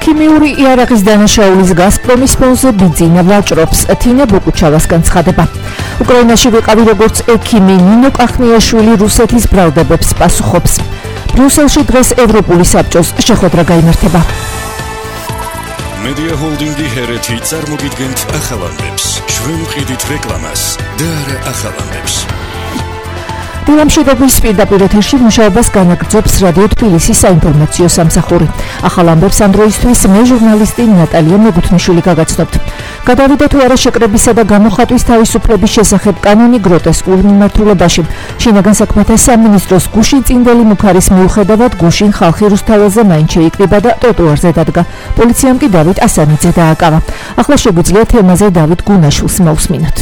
ქიმიური იარაღის დანაშაულის გაზპრომის ფონზე ბიძინა ვაჭრობს. თინა ბოკუჩავას განცხადება. უკრაინაში ვიყავი როგორც ექიმი ნინო კახნიაშვილი რუსეთის ბრალდებებს პასუხობს. ბრიუსელში დღეს ევროპული საბჭოს შეხვედრა გაიმართება. Media Holding-ი ჰერეთი წარმოგიდგენთ ახალამდებს. ჩვენ ვყიდით რეკლამას და არა ახალამდებს. დილამშვიდობის პირდაპირ ეთერში მუშაობას განაგრძობს რადიო თბილისის საინფორმაციო სამსახური. ახალ ამბებს ამ დროისთვის მე ჟურნალისტი ნატალია მეგუთმიშვილი გაგაცნობთ. გადავიდა თუ არა შეკრებისა და გამოხატვის თავისუფლების შესახებ კანონი გროტესკულ მიმართულებაში. შინაგან საქმეთა სამინისტროს გუშინ წინდელი მუქარის მიუხედავად გუშინ ხალხი რუსთაველზე მაინც შეიკრიბა და ტროტუარზე დადგა. პოლიციამ კი დავით ასანიძე დააკავა. ახლა შეგვიძლია თემაზე დავით გუნაშვილს მოусმინოთ.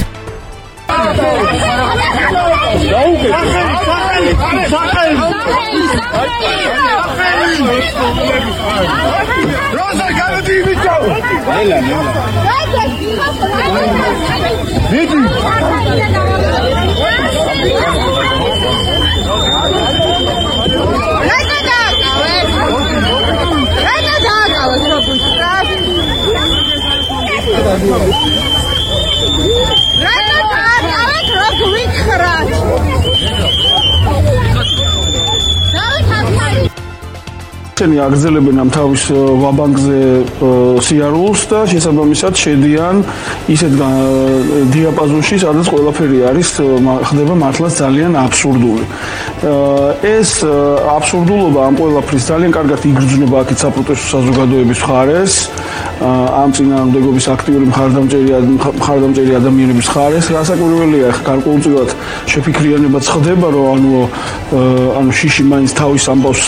აგრძელებენ ამ თავის ვაბანკზე სიარულს და შესაბამისად შედიან ისეთ დიაპაზონში, სადაც ყველაფერი არის ხდება მართლაც ძალიან აბსურდული. ეს აბსურდულობა ამ ყველაფრის ძალიან კარგად იგრძნობა აქეთ საპროტესტო საზოგადოების მხარეს, ამ წინააღმდეგობის აქტიური მხარდამჭერი ადამიანების მხარეს. რასაკვირველია, გარკვეულწილად შეფიქრიანებაც ხდება, რომ ანუ შიში მაინც თავის ამბავს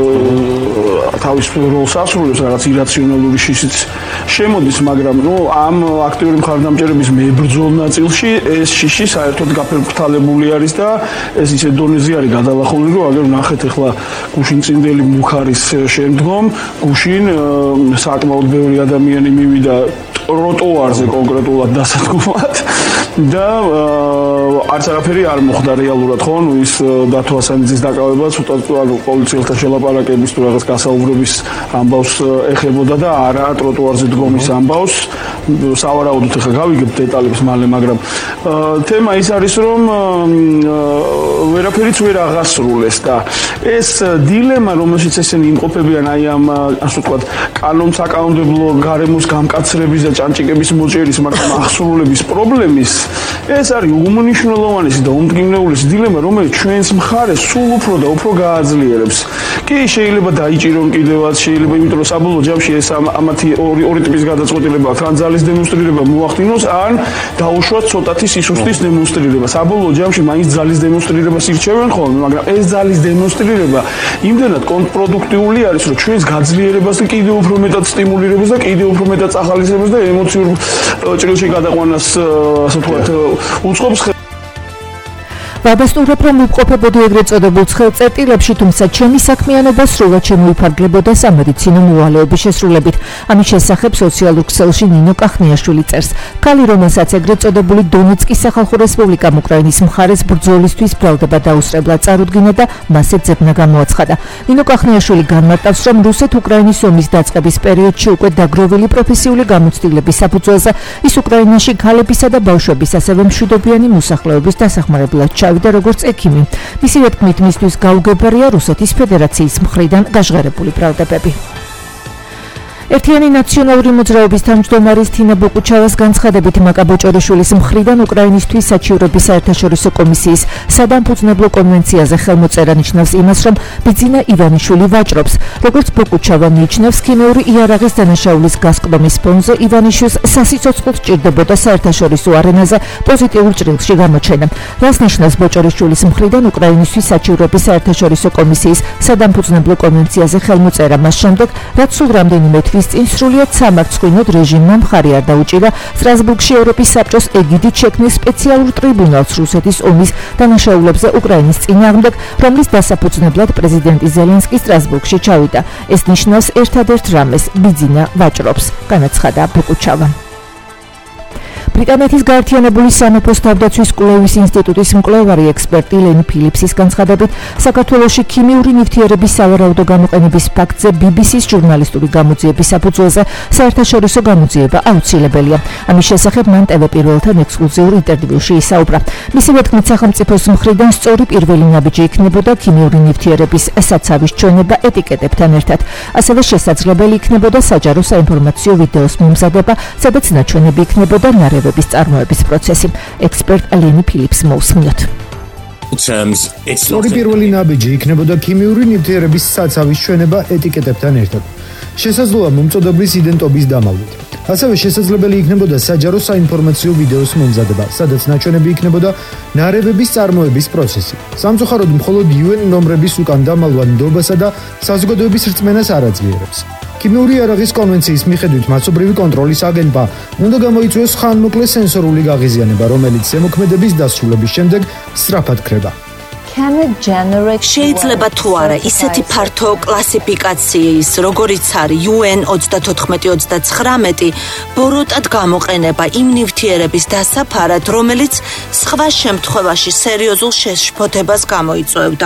თავის როლს ასრულებს, რაღაც ირაციონალური შიშიც შემოდის, მაგრამ ამ აქტიური მხარდამჭერების მებრძოლ ნაწილში ეს შიში საერთოდ გაფერფრთალებული არის და ეს ისე დონეზე არის გადალახული, რომ აგერ ნახეთ ახლა გუშინ წინდელი მუქარის შემდგომ გუშინ საკმაოდ ბევრი ადამიანი მივიდა ტროტუარზე კონკრეტულად დასადგომად და არც არაფერი არ მოხდა რეალურად, ხო? ის დათო ასანიძის დაკავება ცოტა პოლიციელთა შელაპარაკების თუ რაღაც გასაუბრების ამბავს ეხებოდა და არა ტროტუარზე დგომის ამბავს. სავარაუდოდ ახლა გავიგებთ დეტალებს მალე, მაგრამ თემა ის არის, რომ ვერაფერიც ვერ აღასრულეს და ეს დილემა, რომელშიც ესენი იმყოფებიან აი ამ ასე ვთქვათ კანონსაკანონმდებლო გარემოს გამკაცრების და ჭანჭიკების მოჭერის, მაგრამ აღსრულების პრობლემის ეს არის უმნიშვნელოვანესი და უმტკივნეულესი დილემა, რომელიც ჩვენს მხარეს სულ უფრო და უფრო გააძლიერებს. კი, შეიძლება დაიჭირონ კიდევაც, შეიძლება, იმიტომ რომ საბოლოო ჯამში ეს ამათი ორი ტიპის გადაწყვეტილება აქვს, ან ძალის დემონსტრირება მოახდინოს, ან დაუშვათ ცოტათი სისუსტის დემონსტრირება. საბოლოო ჯამში მაინც ძალის დემონსტრირებას ირჩევენ ხოლმე, მაგრამ ეს ძალის დემონსტრირება იმდენად კონტრპროდუქტიული არის, რომ ჩვენს გაძლიერებას და კიდევ უფრო მეტად სტიმულირებას და კიდევ უფრო მეტად ახალისებას და ემოციურ ჭრილში გადაყვანას, ასე ვთქვათ, უწყობს. ვადასტურებ, რომ ვიმყოფებოდი ეგრეთ წოდებულ ხელწერტილებში, თუმცა ჩემი საქმიანობა სრულად შემოიფარგლებოდა სამედიცინო მოვალეობის შესრულებით. ამის შესახებ სოციალურ ქსელში ნინო კახნიაშვილი წერს. ქალი, რომელსაც ეგრეთ წოდებული დონეცკის სახალხო რესპუბლიკამ უკრაინის მხარეს ბრძოლისთვის ბრალდება დაუსწრებლად წარუდგინა და მასზე ძებნა გამოაცხადა. ნინო კახნიაშვილი განმარტავს, რომ რუსეთ-უკრაინის ომის დაწყების პერიოდში უკვე დაგროვილი პროფესიული გამოცდილების საფუძველზე ის უკრაინაში ქალებისა და ბავშვების, ასევე მშვიდობიანი მოსახლეობის დასახმარებლად და როგორც ექიმი. მისივე თქმით, მისთვის გაუგებარია რუსეთის ფედერაციის მხრიდან გაჟღერებული ბრალდებები. ერთიანი ნაციონალური მოძრაობის თავმჯდომარის თინა ბოკუჩავას განცხადებით, მაკა ბოჭორიშვილის მხრიდან უკრაინისთვის საჩივრების საერთაშორისო კომისიის სადამფუძნებლო კონვენციაზე ხელმოწერა ნიშნავს იმას, რომ ბიძინა ივანიშვილი ვაჭრობს. როგორც ბოკუჩავა მიიჩნევს, ქიმიური იარაღის დანაშაულის გაზპრომის ფონზე ივანიშვილს სასიცოცხლოდ სჭირდებოდა საერთაშორისო არენაზე პოზიტიურ ჭრილში გამოჩენა. რას ნიშნავს ბოჭორიშვილის მხრიდან უკრაინისთვის საჩივრების საერთაშორისო კომისიის სადამფუძნებლო კონვენციაზე ხელმოწერა მას შემდეგ, რაც სულ რამდენიმე თვის წინ სრულიად სამარცხვინოდ რეჟიმმა მხარი არ დაუჭირა სტრასბურგში ევროპის საბჭოს ეგიდით შექმნილ სპეციალურ ტრიბუნალს რუსეთის ომის დანაშაულებზე უკრაინის წინააღმდეგ, რომლის დასაფუძნებლად პრეზიდენტი ზელენსკი სტრასბურგში ჩავიდა. ეს ნიშნავს ერთადერთ რამეს, ბიძინა ვაჭრობს, განაცხადა ბოკუჩავა. ბრიტანეთის გაერთიანებული სამეფოს თავდაცვის კვლევის ინსტიტუტის მკვლევარი ექსპერტი ლენი ფილიპსის განცხადებით, საქართველოში ქიმიური ნივთიერების სავარაუდო გამოყენების ფაქტზე BBC-ს ჟურნალისტური გამოძიების საფუძველზე საერთაშორისო გამოძიება აუცილებელია. ამის შესახებ მან TV პირველთან ექსკლუზიურ ინტერვიუში ისაუბრა. მისივე თქმით, სახელმწიფოს მხრიდან სწორი პირველი ნაბიჯი იქნებოდა ქიმიური ნივთიერების საცავის ჩვენება ეტიკეტებთან ერთად. ასევე შესაძლებელი იქნებოდა საჯარო საინფორმაციო ვიდეოს მომზადება, სადაც ნაჩვენები იქნებოდა ნარევების წარმოების პროცესი. ექსპერტ ლენი ფილიპს მოусმინოთ. სწორი პირველი ნაბიჯი იქნებოდა ქიმიური ნივთიერების საცავის ჩვენება ეტიკეტებთან ერთად. შესაძლოა მომწოდების იდენტობის დამავლით. ასევე შესაძლებელი იქნებოდა საჯარო საინფორმაციო ვიდეოს მომზადება, სადაც ნაჩვენები იქნებოდა ნარევების წარმოების პროცესი. სამწუხაროდ მხოლოდ UN ნომრების უკან დამალვა ნდობასა და საზოგადოების რწმენას არ აძლიერებს. ქიმიური იარაღის კონვენციის მიხედვით მასობრივი კონტროლის აგენტმა უნდა გამოიწვიოს ხანმოკლე სენსორული გაღიზიანება, რომელიც ზემოქმედების დასრულების შემდეგ სწრაფად ქრება. შეიძლება თუ არა ისეთი ფართო კლასიფიკაციის, როგორიც არის UN 3439, ბოროტად გამოყენება იმ ნივთიერების დასაფარად, რომელიც სხვა შემთხვევაში სერიოზულ შეშფოთებას გამოიწვევდა.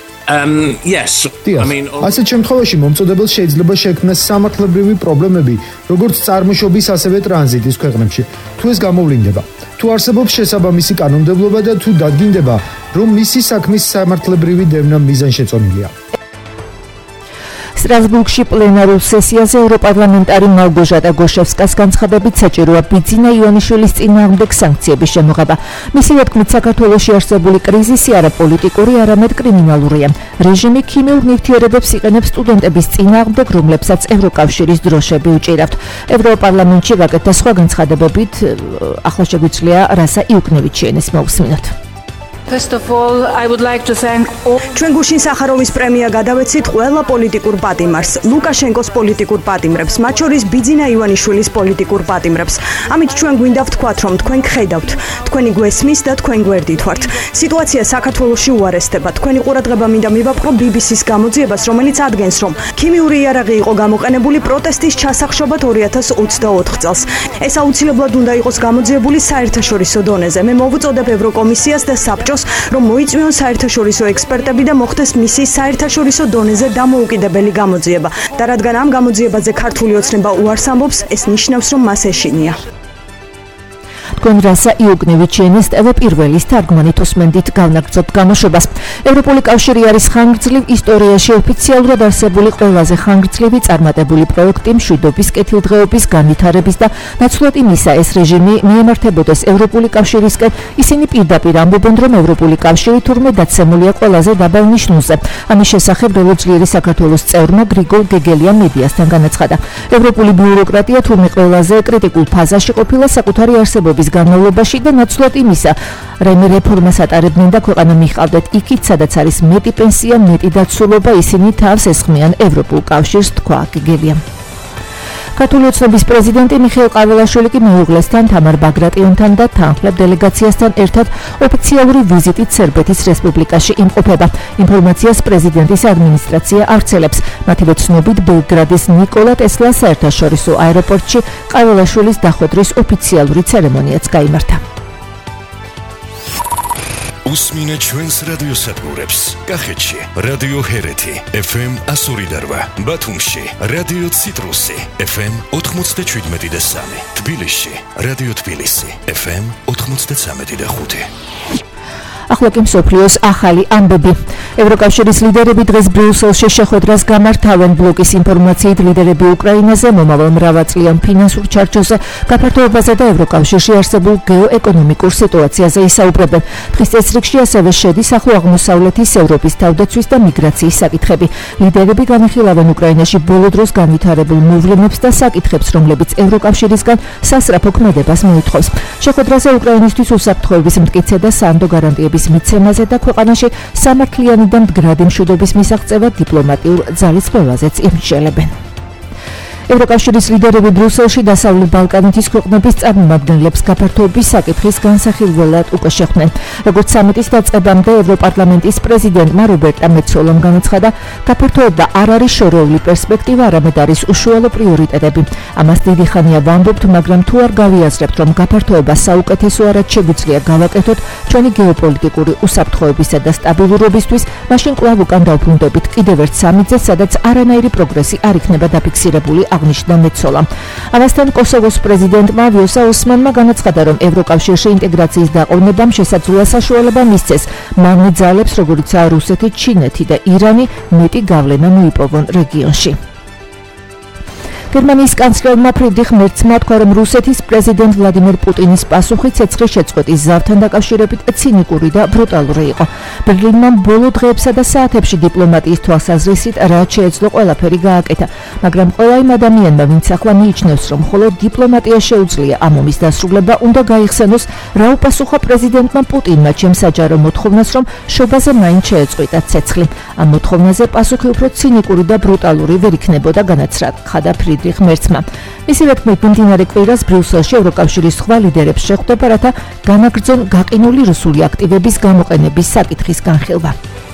ასეთ შემთხვევაში მომწოდებელს შეიძლება შექმნას სამართლებრივი პრობლემები, როგორც წარმოშობის, ასევე ტრანზიტის ქვეყნებში, თუ ეს გამოვლინდება. თუ არსებობს შესაბამისი კანონმდებლობა და თუ დადგინდება, რომ მისი საქმის სამართლებრივი დევნა მიზანშეწონილია. სტრასბურგში პლენარულ სესიაზე ევროპარლამენტარი მალგოჟატა გოშევსკას განცხადებით საჭიროა ბიძინა ივანიშვილის წინააღმდეგ სანქციების შემოღება. მისივე თქმით, საქართველოში არსებული კრიზისი არა პოლიტიკური, არამედ კრიმინალურია. რეჟიმი ქიმიურ ნივთიერებებს იყენებს სტუდენტების წინააღმდეგ, რომლებსაც ევროკავშირის დროშები უჭირავთ. ევროპარლამენტში გაკეთდა სხვა განცხადებებით, ახლა შეგვიძლია რასა იუკნევიჩიენის მოусმინოთ. First of all, I would like to thank all. ჩვენ გუშინ სახაროვის პრემია გადავეცით ყველა პოლიტიკურ პატიმარს, ლუკაშენკოს პოლიტიკურ პატიმრებს, მათ შორის ბიძინა ივანიშვილის პოლიტიკურ პატიმრებს. ამით ჩვენ გვინდა ვთქვათ, რომ თქვენ გხედავთ, თქვენი გვესმის და თქვენ გვერდით ვართ. სიტუაცია საქართველოში უარესდება. თქვენი ყურადღება მინდა მივაპყრო BBC-ს გამოძიებას, რომელიც ადგენს, რომ ქიმიური იარაღი იყო გამოყენებული პროტესტის ჩასახშობად 2024 წელს. ეს აუცილებლად უნდა იყოს გამოძიებული საერთაშორისო დონეზე. მე მოვუწოდებ ევროკომისიას და საბჭოს, რომ მოიწვიონ საერთაშორისო ექსპერტები და მოხდეს მისი საერთაშორისო დონეზე დამოუკიდებელი გამოძიება. და რადგან ამ გამოძიებაზე ქართული ოცნება უარს ამბობს, ეს ნიშნავს, რომ მას ეშინია. თქვენ რასა იუკნევიჩიენის TV პირველის თარგმანით უსმენდით გავნაგრძობთ გამოშვებას. ევროპული კავშირი არის ხანგრძლივ ისტორიაში ოფიციალურად არსებული ყველაზე ხანგრძლივი წარმატებული პროექტი მშვიდობის, კეთილდღეობის, განვითარების და ნაცვლად იმისა, ეს რეჟიმი მიემართებოდეს ევროპული კავშირისკენ. ისინი პირდაპირ ამბობენ, რომ ევროპული კავშირი თურმე დაცემულია ყველაზე დაბალ ნიშნულზე. ამის შესახებ რევოლუციური საქართველოს წევრმა გრიგოლ გეგელიამ მედიასთან განაცხადა. ევროპული ბიუროკრატია თურმე ყველაზე კრიტიკულ ფაზაში ყოფილა საკუთარი არსებობის განმავლობაში და ნაცვლად იმისა, რეფორმას ატარებდნენ და ქვეყანა მიჰყავდეთ იქით, სადაც არის მეტი პენსია, მეტი დაცულობა, ისინი თავს ესხმიან ევროპულ კავშირს, თქვა გეგელიამ. ქართული ოცნების პრეზიდენტი მიხეილ ყაველაშვილი კი მეუღლესთან, თამარ ბაგრატიონთან და თანხლებ დელეგაციასთან ერთად ოფიციალური ვიზიტით სერბეთის რესპუბლიკაში იმყოფება. ინფორმაციას პრეზიდენტის ადმინისტრაცია ავრცელებს. მათივე ცნობით, ბელგრადის ნიკოლა ტესლას საერთაშორისო აეროპორტში ყაველაშვილის დახვედრის ოფიციალური ცერემონიაც გაიმართა. უსმინე ჩვენს რადიოსადგურებს. კახეთში რადიო ჰერეთი FM 102.8, ბათუმში რადიო ციტრუსი FM 97.3, თბილისში რადიო თბილისი FM 93.5. ახლა კი მსოფლიოს ახალი ამბები. ევროკავშირის ლიდერები დღეს ბრიუსელში შეხვედრას გამართავენ. ბლოკის ინფორმაციით, ლიდერები უკრაინაზე, მომავალ მრავალწლიან ფინანსურ ჩარჩოზე, გაფართოებაზე და ევროკავშირში არსებულ გეოეკონომიკურ სიტუაციაზე ისაუბრებენ. დღის წესრიგში ასევე შედის ახლო აღმოსავლეთის, ევროპის თავდაცვის და მიგრაციის საკითხები. ლიდერები განიხილავენ უკრაინაში ბოლო დროს განვითარებულ მოვლენებს და საკითხებს, რომლებიც ევროკავშირისგან სასწრაფო ქმედებას მოითხოვს. შეხვედრაზე უკრაინისთვის უსაფრთხოების მტკიცე და სანდო გარანტიების მიცემაზე და ქვეყანაში სამართლიანი და მდგრადი მშვიდობის მისაღწევად დიპლომატიურ ძალისხმევაზეც იმსჯელებენ. ევროკავშირის ლიდერები ბრიუსელში დასავლეთ ბალკანეთის ქვეყნების წარმომადგენლებს გაფართოების საკითხის განსახილველად უკვე შეხვდნენ. როგორც სამიტის დაწყებამდე ევროპარლამენტის პრეზიდენტმა რობერტა მეცოლამ განაცხადა, გაფართოება არ არის შორეული პერსპექტივა, არამედ არის უშუალო პრიორიტეტები. ამას დიდი ხანია ვამბობთ, მაგრამ თუ არ გავიაზრებთ, რომ გაფართოება საუკეთესო არად შეგვიძლია გავაკეთოთ ჩვენი გეოპოლიტიკური უსაფრთხოებისა და სტაბილურობისთვის, მაშინ კვლავ უკან დავბრუნდებით კიდევ ერთ სამიტზე, სადაც არანაირი პროგრესი არ იქნება დაფიქსირებული, აღნიშნა მეცოლამ. ამასთან კოსოვოს პრეზიდენტმა ვიოსა ოსმანმა განაცხადა, რომ ევროკავშირში ინტეგრაციის დაყოვნებამ შესაძლოა საშუალება მისცეს მამნი ძალებს, როგორიცაა რუსეთი, ჩინეთი და ირანი, მეტი გავლენა მოიპოვონ რეგიონში. გერმანიის კანცლერმა ფრიდრიხ მერცმა თქვა, რომ რუსეთის პრეზიდენტ ვლადიმერ პუტინის პასუხი ცეცხლის შეწყვეტის ზავთან დაკავშირებით ცინიკური და ბრუტალური იყო. ბერლინმა ბოლო დღეებსა და საათებში დიპლომატიის თვალსაზრისით რაც შეეძლო ყველაფერი გააკეთა, მაგრამ ყველა იმ ადამიანმა, ვინც ახლა მიიჩნევს, რომ მხოლოდ დიპლომატია შეუძლია ამ ომის დასრულება, უნდა გაიხსენოს, რა უპასუხა პრეზიდენტმა პუტინმა ჩემ საჯარო მოთხოვნას, რომ შობაზე მაინც შეეწყვიტა ცეცხლი. ამ მოთხოვნაზე პასუხი უფრო ცინიკური და ბრუტალური ვერ იქნებოდა, განაცხადა ფრიდრიხ მერცმა. მისივე თქმით, მიმდინარე კვირას ბრიუსელში ევროკავშირის სხვა ლიდერებს შეხვდება, რათა განაგრძონ გაყინული რუსული აქტივების გამოყენების საკითხის განხილვა.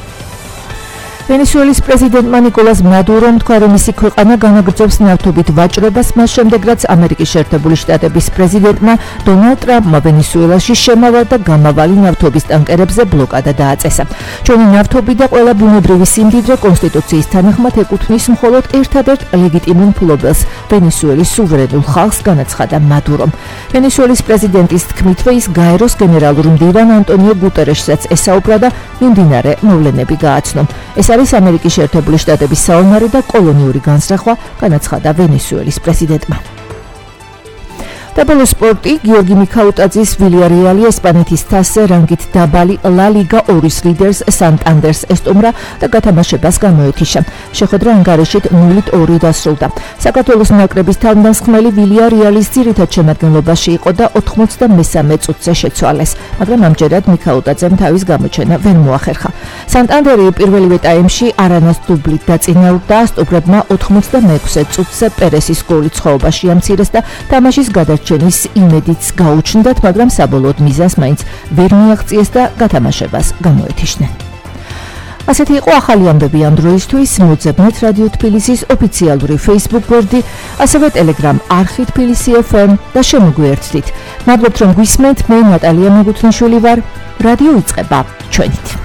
ვენესუელის პრეზიდენტმა ნიკოლას მადურომ თქვა, რომ მისი ქვეყანა განაგრძობს ნავთობით ვაჭრობას, მას შემდეგ რაც ამერიკის შეერთებული შტატების პრეზიდენტმა დონალდ ტრამპმა ვენესუელაში შემავალი და გამავალი ნავთობის ტანკერებზე ბლოკადა დააწესა. ჩვენი ნავთობი და ყველა ბუნებრივი სიმდიდრე კონსტიტუციის თანახმად ეკუთვნის მხოლოდ ერთადერთ ლეგიტიმურ მფლობელს, ვენესუელის სუვერენულ ხალხს, განაცხადა მადურომ. ვენესუელის პრეზიდენტის თქმითვე ის გაეროს გენერალურ მდივან ანტონიო გუტერეშსაც ესაუბრა და მიმდინარე მოვლენები გააცნო. ეს არის ამერიკის შეერთებული შტატების საომარი და კოლონიური განსახვა, განაცხადა ვენესუელის პრეზიდენტმა. დაბალო სპორტი გიორგი მიქაუტაძის ვილიარეალი ესპანეთის თასზე რანგით დაბალი ლა ლიგა 2-ის ლიდერს სანტანდერს ესტუმრა და გათამაშებას გამოეთიშა. შეხვედრა ანგარიშით 0-2 დასრულდა. საქართველოს ნაკრების თავდამსხმელი ვილიარეალის ძირითად შემადგენლობაში იყო და 93 წუთზე შეცვალეს, მაგრამ ამჯერად მიქაუტაძემ თავის გამოჩენა ვერ მოახერხა. სანტანდერი პირველივე ტაიმში არანას დუბლით დაწინაურდა, სტუმრებმა 86 წუთზე პერესის გოლი ცხოვობაში ამცირეს და თამაშის გადარჩენის იმედიც გაუჩნდათ, მაგრამ საბოლოოდ მიზანს მაინც ვერ მიაღწიეს და გათამაშებას გამოეთიშნენ. ასეთი იყო ახალი ამბები ამ დროისთვის. მოძებნეთ რადიო თბილისის ოფიციალური Facebook გვერდი, ასევე Telegram არხი თბილისი FM და შემოგვიერთდით. მადლობთ, რომ გვისმენთ. მე ნატალია მეგუთნიშვილი ვარ. რადიო იწყება ჩვენით.